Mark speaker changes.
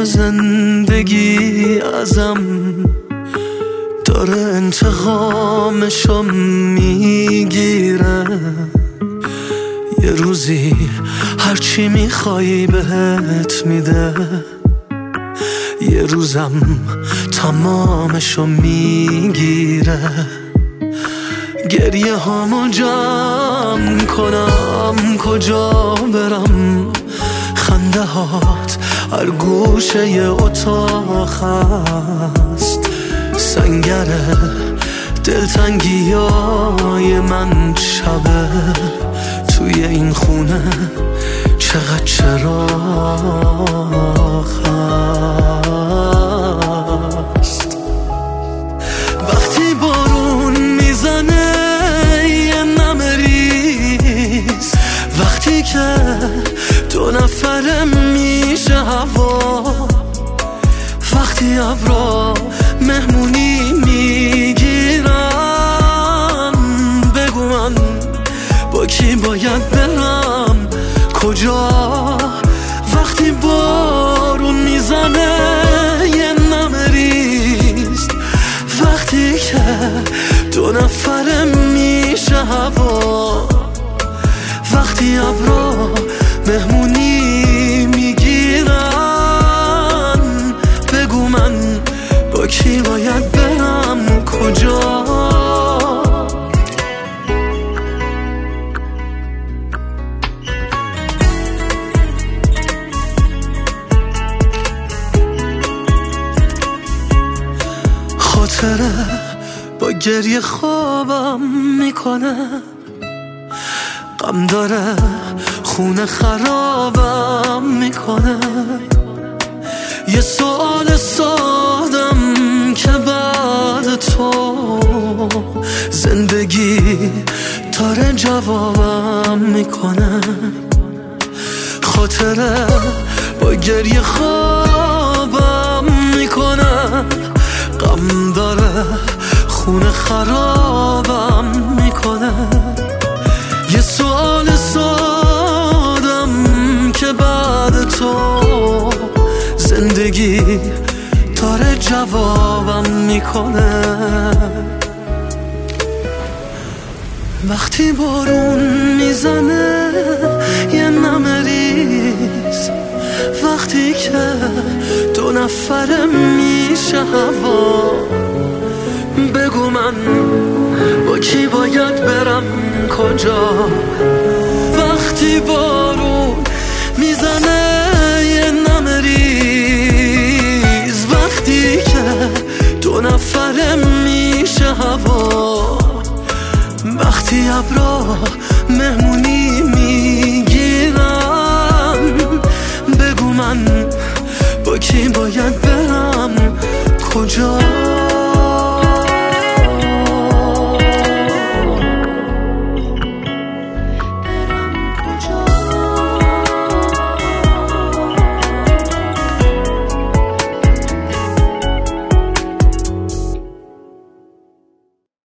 Speaker 1: زندگی ازم داره انتقامشو میگیره. یه روزی هرچی میخوای بهت میده، یه روزم تمامشو میگیره. گریه هامو جمع کنم کجا برم، خنده هات هر گوشه اتاق هست. سنگره دلتنگی های من شبه، توی این خونه چقدر چراغ هست. وقتی بارون میزنه یه نمه ریز، وقتی که دو نفره میشه هوا، وقتی ابرا مهمونی میگیرن، بگو من با کی باید برم کجا. وقتی بارون میزنه یه نمه ریز، وقتی که دو نفره میشه هوا، وقتی ابرا مهمونی میگیرن، بگو من با کی باید برم کجا. خاطره با گریه خوابم میکنه، غم داره خونه خرابم میکنه. یه سوال سادم که بعد تو زندگی داره جوابم میکنه. خاطره با گریه خوابم میکنه، غم داره خونه خرابم میکنه. یه سوال سادم که بعد تو زندگی داره جوابم میکنه. وقتی بارون میزنه یه نمه ریز، وقتی که دو نفره میشه هوا، بگو من با کی باید برم کجا. وقتی بارون میزنه یه نمه ریز، وقتی که دو نفره میشه هوا، وقتی ابرا مهمونی